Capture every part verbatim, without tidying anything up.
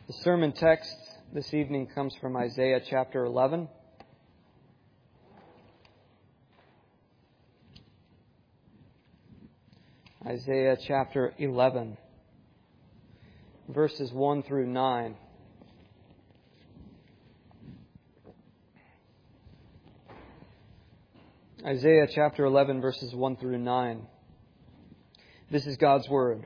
The sermon text this evening comes from Isaiah chapter eleven. Isaiah chapter eleven, verses one through nine. Isaiah chapter eleven, verses one through nine. This is God's Word.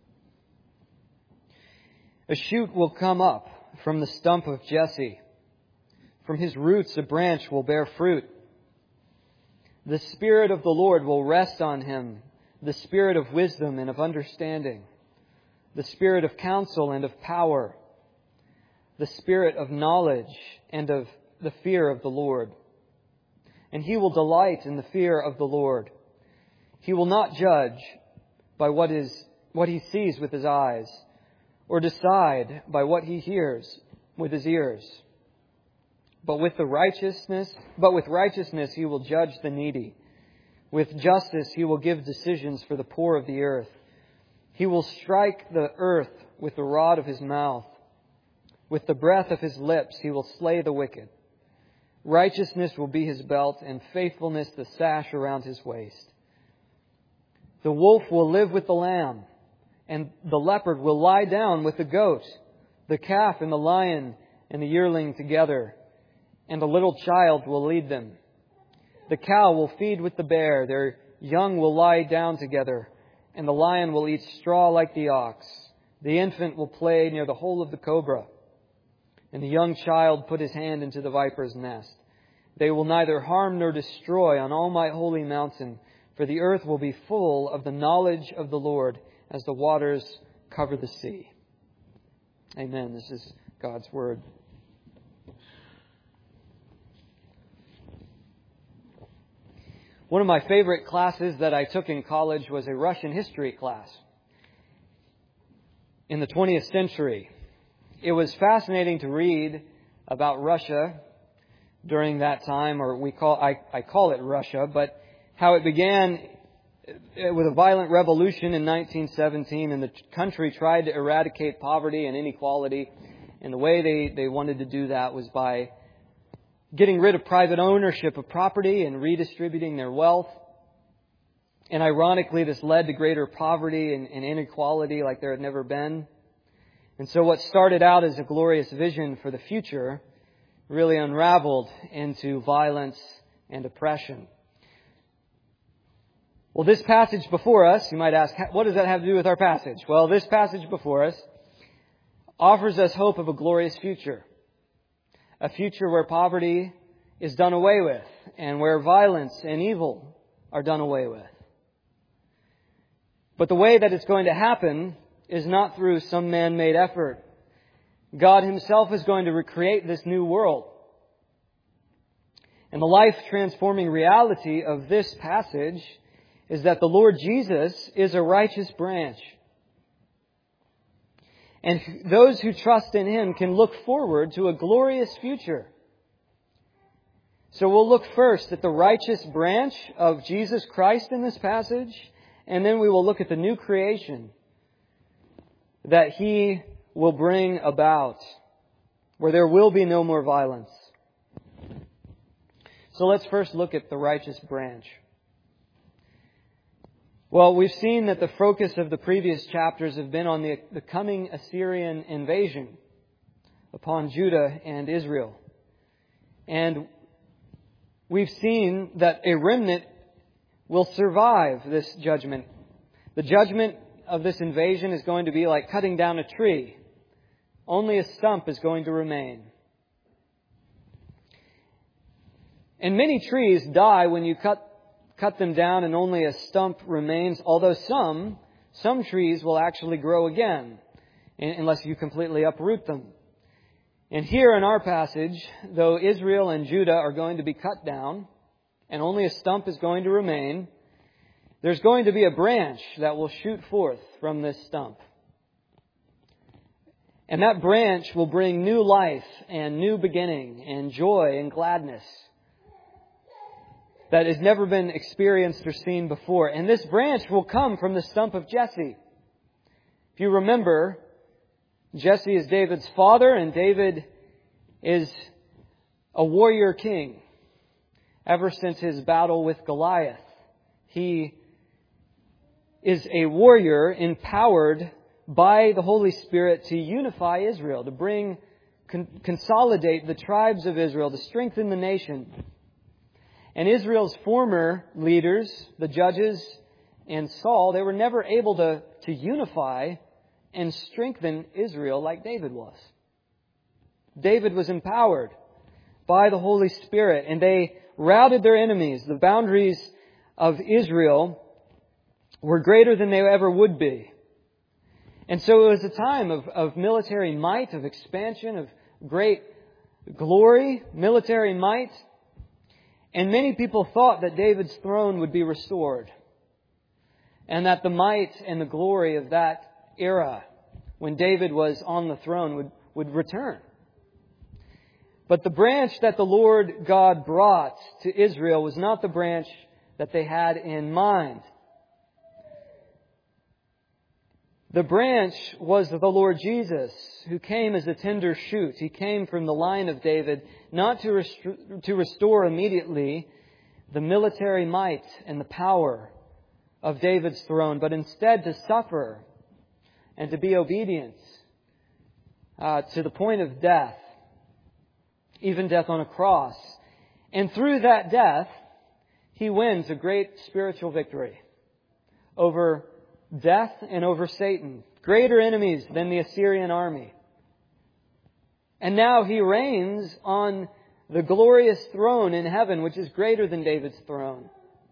A shoot will come up from the stump of Jesse. From his roots a branch will bear fruit. The Spirit of the Lord will rest on him, the Spirit of wisdom and of understanding, the Spirit of counsel and of power, the Spirit of knowledge and of the fear of the Lord. And he will delight in the fear of the Lord. He will not judge by what is what he sees with his eyes, or decide by what he hears with his ears. But with the righteousness, but with righteousness he will judge the needy. With justice he will give decisions for the poor of the earth. He will strike the earth with the rod of his mouth. With the breath of his lips he will slay the wicked. Righteousness will be his belt, and faithfulness the sash around his waist. The wolf will live with the lamb, and the leopard will lie down with the goat, the calf and the lion and the yearling together, and a little child will lead them. The cow will feed with the bear, their young will lie down together, and the lion will eat straw like the ox. The infant will play near the hole of the cobra, and the young child put his hand into the viper's nest. They will neither harm nor destroy on all my holy mountain, for the earth will be full of the knowledge of the Lord, as the waters cover the sea. Amen. This is God's Word. One of my favorite classes that I took in college was a Russian history class in the twentieth century. It was fascinating to read about Russia during that time, or we call I, I call it Russia, but how it began with a violent revolution in nineteen seventeen, and the country tried to eradicate poverty and inequality. And the way they, they wanted to do that was by getting rid of private ownership of property and redistributing their wealth. And ironically, this led to greater poverty and, and inequality like there had never been. And so what started out as a glorious vision for the future really unraveled into violence and oppression. Well, this passage before us, you might ask, what does that have to do with our passage? Well, this passage before us offers us hope of a glorious future. A future where poverty is done away with and where violence and evil are done away with. But the way that it's going to happen is not through some man-made effort. God Himself is going to recreate this new world. And the life-transforming reality of this passage is that the Lord Jesus is a righteous branch. And those who trust in Him can look forward to a glorious future. So we'll look first at the righteous branch of Jesus Christ in this passage, and then we will look at the new creation that He will bring about, where there will be no more violence. So let's first look at the righteous branch. Well, we've seen that the focus of the previous chapters have been on the, the coming Assyrian invasion upon Judah and Israel. And we've seen that a remnant will survive this judgment. The judgment of this invasion is going to be like cutting down a tree. Only a stump is going to remain. And many trees die when you cut cut them down and only a stump remains, although some, some trees will actually grow again, unless you completely uproot them. And here in our passage, though Israel and Judah are going to be cut down, and only a stump is going to remain, there's going to be a branch that will shoot forth from this stump. And that branch will bring new life and new beginning and joy and gladness that has never been experienced or seen before. And this branch will come from the stump of Jesse. If you remember, Jesse is David's father, and David is a warrior king. Ever since his battle with Goliath, he is a warrior empowered by the Holy Spirit to unify Israel, to bring, con- consolidate the tribes of Israel, to strengthen the nation. And Israel's former leaders, the judges and Saul, they were never able to, to unify and strengthen Israel like David was. David was empowered by the Holy Spirit, and they routed their enemies. The boundaries of Israel were greater than they ever would be. And so it was a time of, of military might, of expansion, of great glory, military might. And many people thought that David's throne would be restored, and that the might and the glory of that era, when David was on the throne, would, would return. But the branch that the Lord God brought to Israel was not the branch that they had in mind. The branch was the Lord Jesus, who came as a tender shoot. He came from the line of David, not to, rest- to restore immediately the military might and the power of David's throne, but instead to suffer and to be obedient uh, to the point of death, even death on a cross. And through that death, He wins a great spiritual victory over death and over Satan, greater enemies than the Assyrian army. And now He reigns on the glorious throne in heaven, which is greater than David's throne.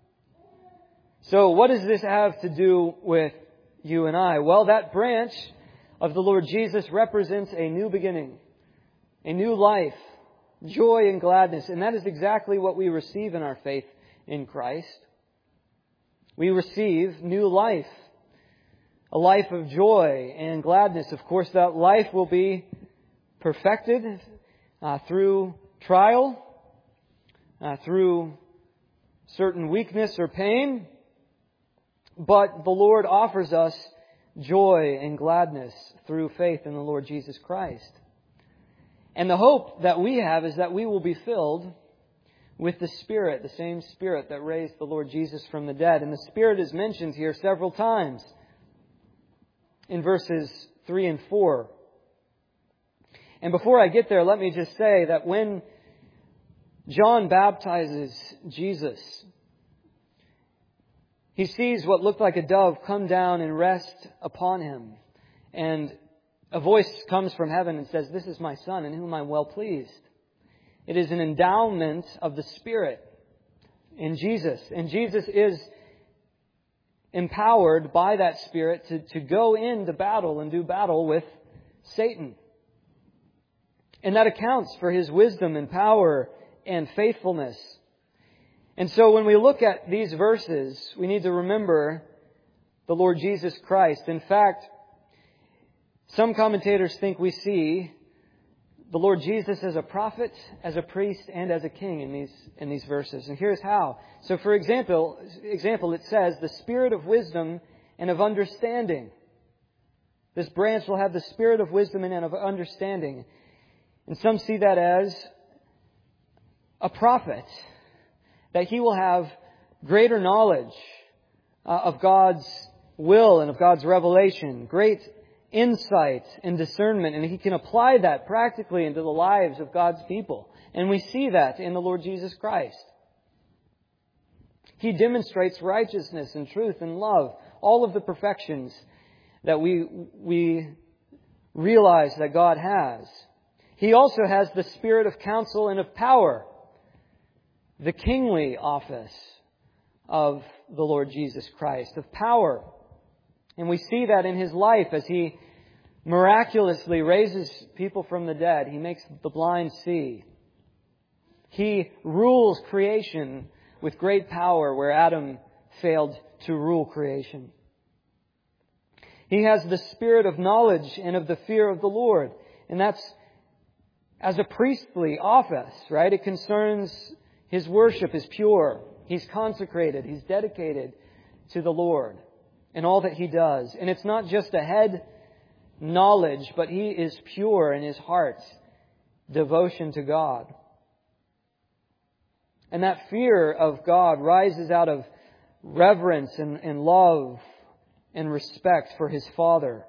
So what does this have to do with you and I? Well, that branch of the Lord Jesus represents a new beginning, a new life, joy and gladness. And that is exactly what we receive in our faith in Christ. We receive new life, a life of joy and gladness. Of course, that life will be perfected uh, through trial, uh, through certain weakness or pain. But the Lord offers us joy and gladness through faith in the Lord Jesus Christ. And the hope that we have is that we will be filled with the Spirit, the same Spirit that raised the Lord Jesus from the dead. And the Spirit is mentioned here several times in verses three and four. And before I get there, let me just say that when John baptizes Jesus, he sees what looked like a dove come down and rest upon him. And a voice comes from heaven and says, "This is my Son, in whom I'm well pleased." It is an endowment of the Spirit in Jesus. And Jesus is empowered by that Spirit to, to go into battle and do battle with Satan. And that accounts for His wisdom and power and faithfulness. And so when we look at these verses, we need to remember the Lord Jesus Christ. In fact, some commentators think we see the Lord Jesus as a prophet, as a priest, and as a king in these in these verses. And here's how. So for example, example, it says, the spirit of wisdom and of understanding. This branch will have the spirit of wisdom and of understanding. And some see that as a prophet, that he will have greater knowledge uh, of God's will and of God's revelation, great insight and discernment, and he can apply that practically into the lives of God's people. And we see that in the Lord Jesus Christ. He demonstrates righteousness and truth and love, all of the perfections that we we realize that God has. He also has the spirit of counsel and of power, the kingly office of the Lord Jesus Christ, of power. And we see that in His life as He miraculously raises people from the dead. He makes the blind see. He rules creation with great power where Adam failed to rule creation. He has the spirit of knowledge and of the fear of the Lord. And that's as a priestly office, right? It concerns His worship is pure. He's consecrated. He's dedicated to the Lord in all that He does. And it's not just a head knowledge, but he is pure in his heart's devotion to God. And that fear of God rises out of reverence and, and love and respect for his Father.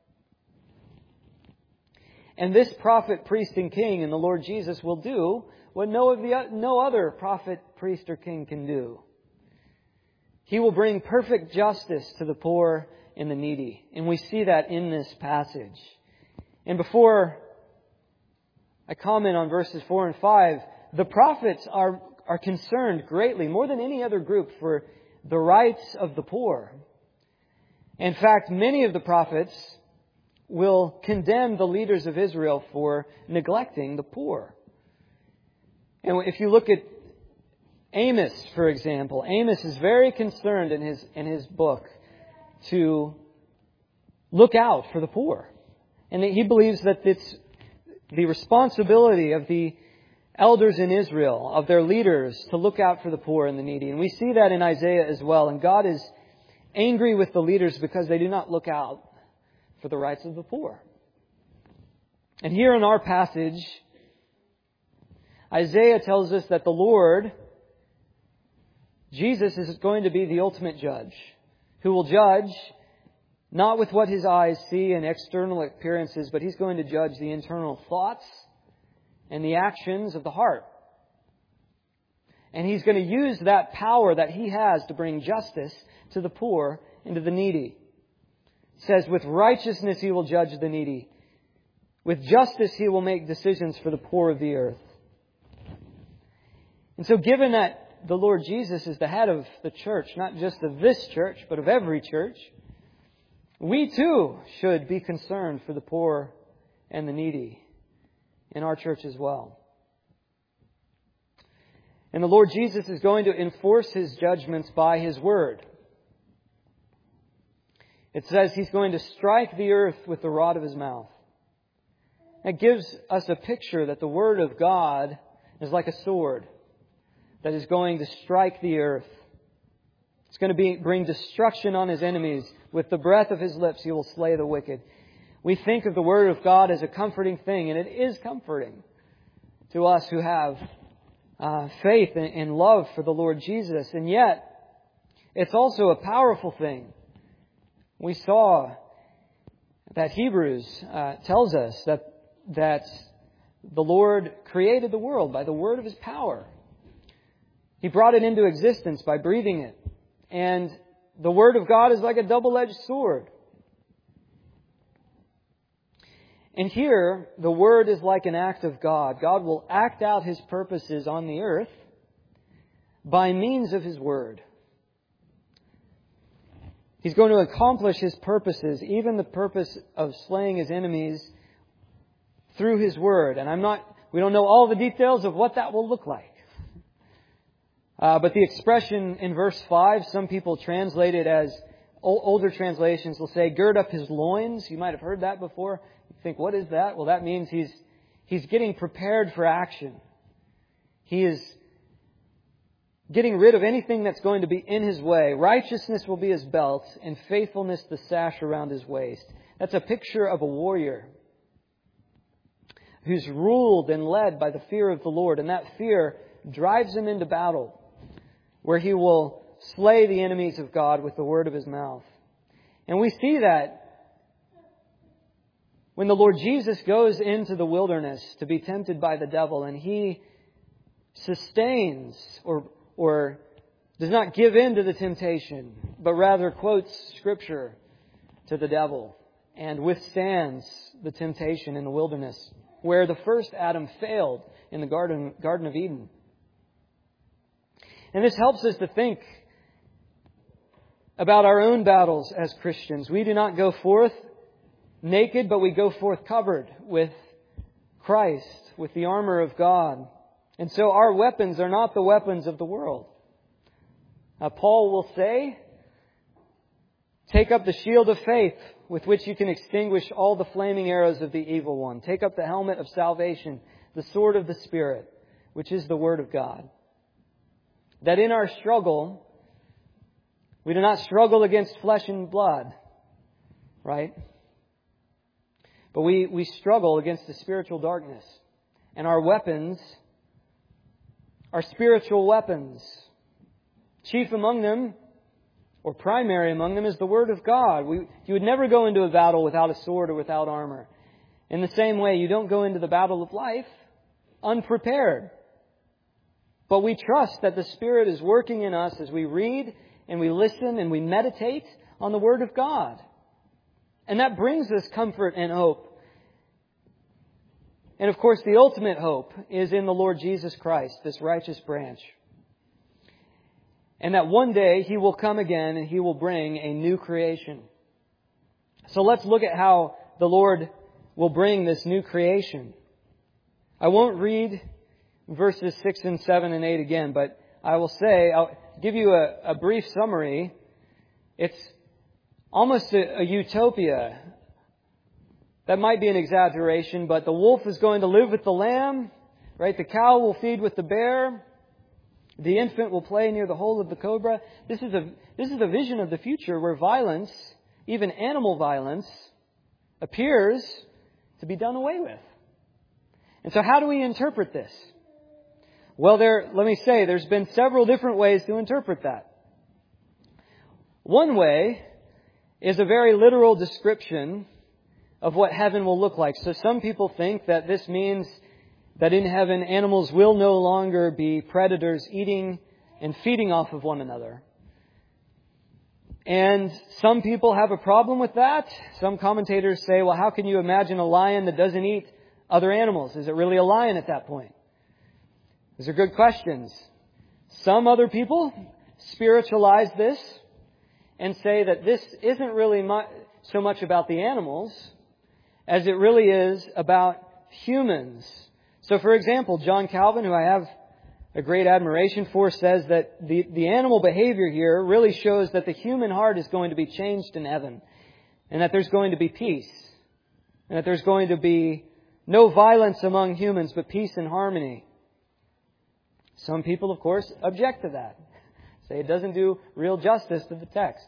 And this prophet, priest, and king in the Lord Jesus will do what no, of the, no other prophet, priest, or king can do. He will bring perfect justice to the poor and the needy. And we see that in this passage. And before I comment on verses four and five, the prophets are, are concerned greatly, more than any other group, for the rights of the poor. In fact, many of the prophets will condemn the leaders of Israel for neglecting the poor. And if you look at Amos, for example, Amos is very concerned in his in his book to look out for the poor. And he believes that it's the responsibility of the elders in Israel, of their leaders, to look out for the poor and the needy. And we see that in Isaiah as well. And God is angry with the leaders because they do not look out for the rights of the poor. And here in our passage, Isaiah tells us that the Lord, Jesus, is going to be the ultimate judge, who will judge not with what his eyes see and external appearances, but he's going to judge the internal thoughts and the actions of the heart. And he's going to use that power that he has to bring justice to the poor and to the needy. It says, with righteousness he will judge the needy. With justice he will make decisions for the poor of the earth. And so given that the Lord Jesus is the head of the church, not just of this church, but of every church, we too should be concerned for the poor and the needy in our church as well. And the Lord Jesus is going to enforce his judgments by his word. It says he's going to strike the earth with the rod of his mouth. It gives us a picture that the word of God is like a sword that is going to strike the earth. It's going to be, bring destruction on his enemies. With the breath of his lips, he will slay the wicked. We think of the word of God as a comforting thing, and it is comforting to us who have uh, faith and, and love for the Lord Jesus. And yet, it's also a powerful thing. We saw that Hebrews uh, tells us that that the Lord created the world by the word of his power. He brought it into existence by breathing it. And the word of God is like a double-edged sword. And here, the word is like an act of God. God will act out his purposes on the earth by means of his word. He's going to accomplish his purposes, even the purpose of slaying his enemies, through his word. And I'm not, we don't know all the details of what that will look like. Uh, but the expression in verse five, some people translate it as, older translations will say, gird up his loins. You might have heard that before. You think, what is that? Well, that means he's, he's getting prepared for action. He is getting rid of anything that's going to be in his way. Righteousness will be his belt, and faithfulness the sash around his waist. That's a picture of a warrior who's ruled and led by the fear of the Lord. And that fear drives him into battle, where he will slay the enemies of God with the word of his mouth. And we see that when the Lord Jesus goes into the wilderness to be tempted by the devil, and he sustains or or does not give in to the temptation, but rather quotes Scripture to the devil and withstands the temptation in the wilderness, where the first Adam failed in the Garden, Garden of Eden. And this helps us to think about our own battles as Christians. We do not go forth naked, but we go forth covered with Christ, with the armor of God. And so our weapons are not the weapons of the world. Uh, Paul will say, take up the shield of faith with which you can extinguish all the flaming arrows of the evil one. Take up the helmet of salvation, the sword of the Spirit, which is the Word of God. That in our struggle, we do not struggle against flesh and blood, right? But we, we struggle against the spiritual darkness. And our weapons are spiritual weapons. Chief among them, or primary among them, is the Word of God. We, you would never go into a battle without a sword or without armor. In the same way, you don't go into the battle of life unprepared. But we trust that the Spirit is working in us as we read and we listen and we meditate on the Word of God. And that brings us comfort and hope. And of course, the ultimate hope is in the Lord Jesus Christ, this righteous branch. And that one day He will come again and He will bring a new creation. So let's look at how the Lord will bring this new creation. I won't read verses six and seven and eight again, but I will say, I'll give you a, a brief summary. It's almost a, a utopia. That might be an exaggeration, but the wolf is going to live with the lamb, right? The cow will feed with the bear. The infant will play near the hole of the cobra. This is a, this is a vision of the future where violence, even animal violence, appears to be done away with. And so how do we interpret this? Well, there, let me say, there's been several different ways to interpret that. One way is a very literal description of what heaven will look like. So some people think that this means that in heaven animals will no longer be predators eating and feeding off of one another. And some people have a problem with that. Some commentators say, well, how can you imagine a lion that doesn't eat other animals? Is it really a lion at that point? These are good questions. Some other people spiritualize this and say that this isn't really mu- so much about the animals as it really is about humans. So, for example, John Calvin, who I have a great admiration for, says that the, the animal behavior here really shows that the human heart is going to be changed in heaven, and that there's going to be peace, and that there's going to be no violence among humans, but peace and harmony. Some people, of course, object to that. Say it doesn't do real justice to the text.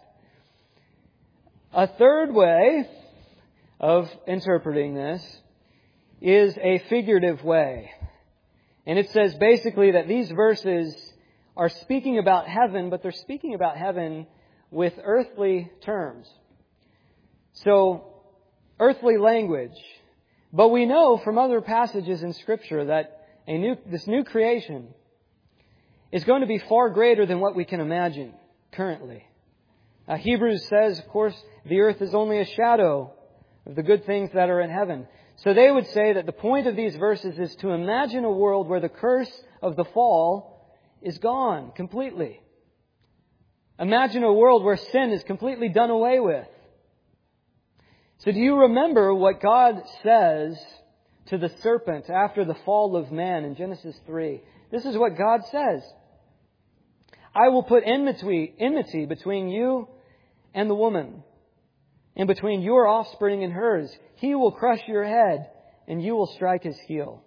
A third way of interpreting this is a figurative way. And it says basically that these verses are speaking about heaven, but they're speaking about heaven with earthly terms. So, earthly language. But we know from other passages in Scripture that a new, this new creation is going to be far greater than what we can imagine currently. Uh, Hebrews says, of course, the earth is only a shadow of the good things that are in heaven. So they would say that the point of these verses is to imagine a world where the curse of the fall is gone completely. Imagine a world where sin is completely done away with. So do you remember what God says to the serpent after the fall of man in Genesis three? This is what God says. I will put enmity, enmity between you and the woman, and between your offspring and hers. He will crush your head, and you will strike his heel.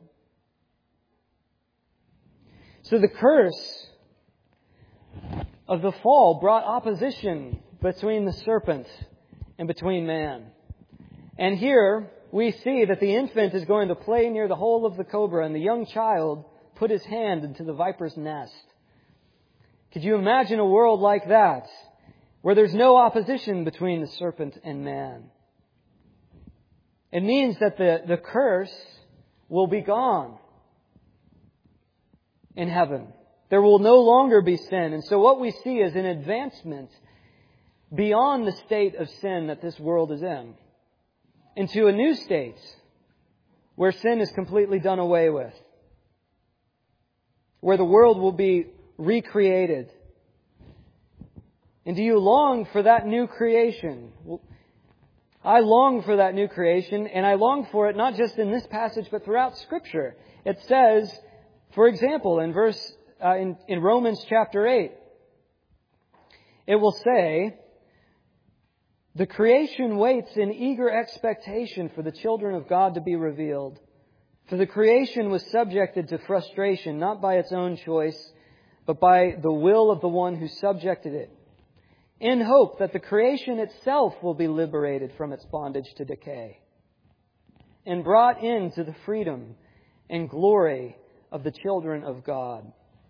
So the curse of the fall brought opposition between the serpent and between man. And here we see that the infant is going to play near the hole of the cobra, and the young child put his hand into the viper's nest. Could you imagine a world like that, where there's no opposition between the serpent and man? It means that the, the curse will be gone in heaven. There will no longer be sin. And so what we see is an advancement beyond the state of sin that this world is in, into a new state where sin is completely done away with, where the world will be recreated. And do you long for that new creation? I long for that new creation, and I long for it not just in this passage, but throughout Scripture. It says, for example, in verse uh, in, in Romans chapter eight, it will say, the creation waits in eager expectation for the children of God to be revealed. For the creation was subjected to frustration, not by its own choice, but by the will of the one who subjected it, in hope that the creation itself will be liberated from its bondage to decay and brought into the freedom and glory of the children of God.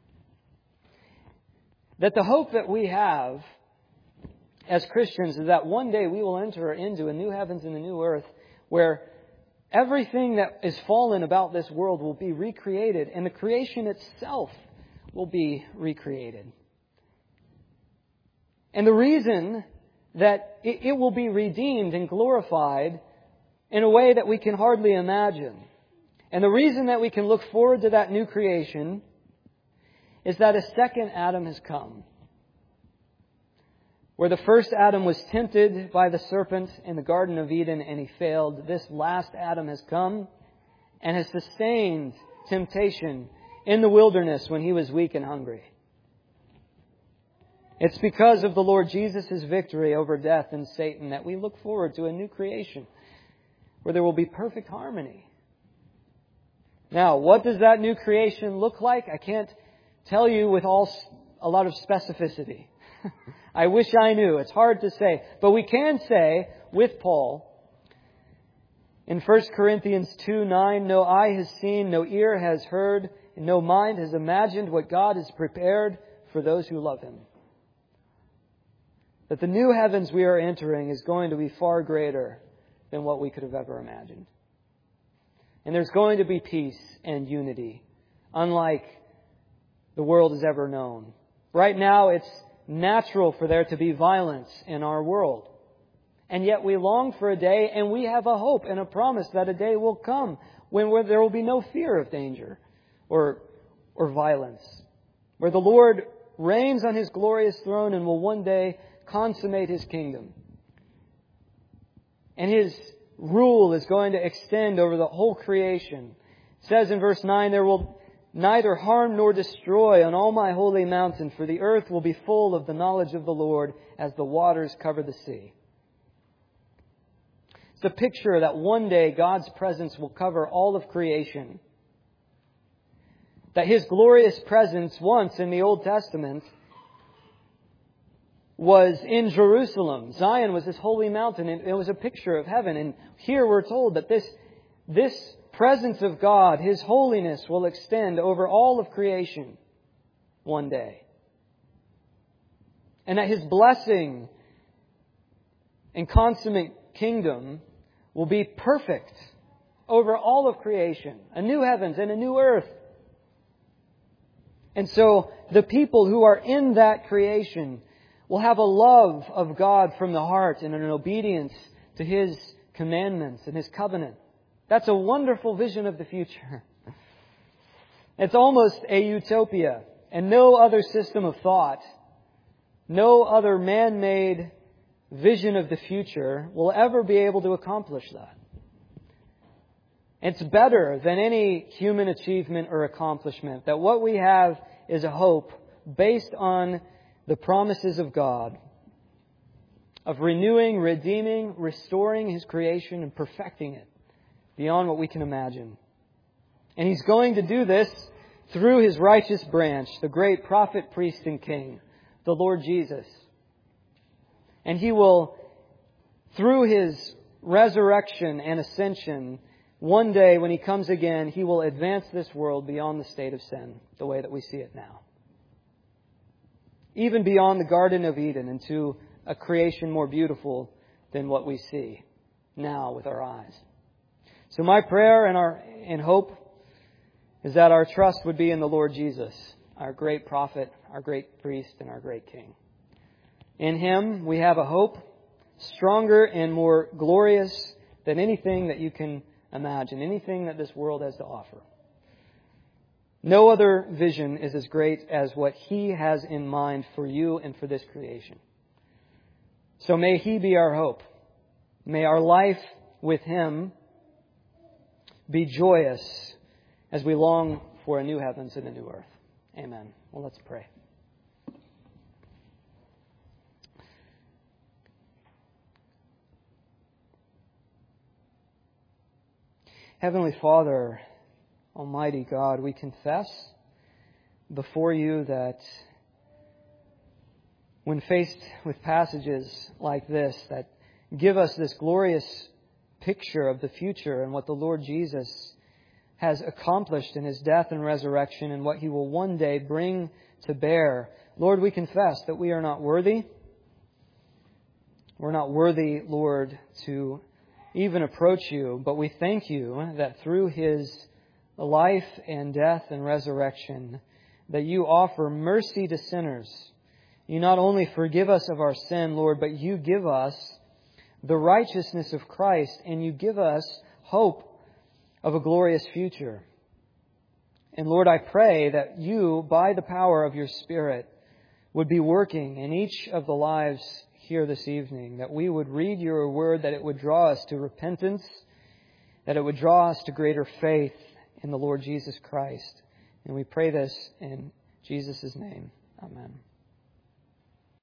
That the hope that we have as Christians is that one day we will enter into a new heavens and a new earth where everything that is fallen about this world will be recreated and the creation itself will be recreated. And the reason that it will be redeemed and glorified in a way that we can hardly imagine. And the reason that we can look forward to that new creation is that a second Adam has come. Where the first Adam was tempted by the serpent in the Garden of Eden and he failed, this last Adam has come and has sustained temptation in the wilderness when he was weak and hungry. It's because of the Lord Jesus' victory over death and Satan that we look forward to a new creation where there will be perfect harmony. Now, what does that new creation look like? I can't tell you with all a lot of specificity. I wish I knew. It's hard to say. But we can say with Paul in First Corinthians two nine, no eye has seen, no ear has heard, and no mind has imagined what God has prepared for those who love Him. That the new heavens we are entering is going to be far greater than what we could have ever imagined. And there's going to be peace and unity, unlike the world has ever known. Right now, it's natural for there to be violence in our world. And yet we long for a day, and we have a hope and a promise that a day will come when where there will be no fear of danger or, or violence. Where the Lord reigns on His glorious throne and will one day consummate His kingdom. And His rule is going to extend over the whole creation. It says in verse nine, there will neither harm nor destroy on all my holy mountain, for the earth will be full of the knowledge of the Lord as the waters cover the sea. It's a picture that one day God's presence will cover all of creation. That His glorious presence once in the Old Testament was in Jerusalem. Zion was this holy mountain, and it was a picture of heaven. And here we're told that this, this presence of God, His holiness, will extend over all of creation one day. And that His blessing and consummate kingdom will be perfect over all of creation. A new heavens and a new earth. And so the people who are in that creation will have a love of God from the heart and an obedience to His commandments and His covenant. That's a wonderful vision of the future. It's almost a utopia, and no other system of thought, no other man-made vision of the future will ever be able to accomplish that. It's better than any human achievement or accomplishment that what we have is a hope based on the promises of God of renewing, redeeming, restoring His creation and perfecting it beyond what we can imagine. And He's going to do this through His righteous branch, the great prophet, priest, and king, the Lord Jesus. And He will, through His resurrection and ascension, one day when He comes again, He will advance this world beyond the state of sin, the way that we see it now. Even beyond the Garden of Eden into a creation more beautiful than what we see now with our eyes. So my prayer and our and hope is that our trust would be in the Lord Jesus, our great prophet, our great priest, and our great king. In Him we have a hope stronger and more glorious than anything that you can imagine, anything that this world has to offer. No other vision is as great as what He has in mind for you and for this creation. So may He be our hope. May our life with Him be joyous as we long for a new heavens and a new earth. Amen. Well, let's pray. Heavenly Father, Almighty God, we confess before You that when faced with passages like this that give us this glorious picture of the future and what the Lord Jesus has accomplished in His death and resurrection and what He will one day bring to bear. Lord, we confess that we are not worthy. We're not worthy, Lord, to even approach You, but we thank You that through His life and death and resurrection, that You offer mercy to sinners. You not only forgive us of our sin, Lord, but You give us the righteousness of Christ, and You give us hope of a glorious future. And Lord, I pray that You, by the power of Your Spirit, would be working in each of the lives here this evening, that we would read Your Word, that it would draw us to repentance, that it would draw us to greater faith in the Lord Jesus Christ. And we pray this in Jesus' name. Amen.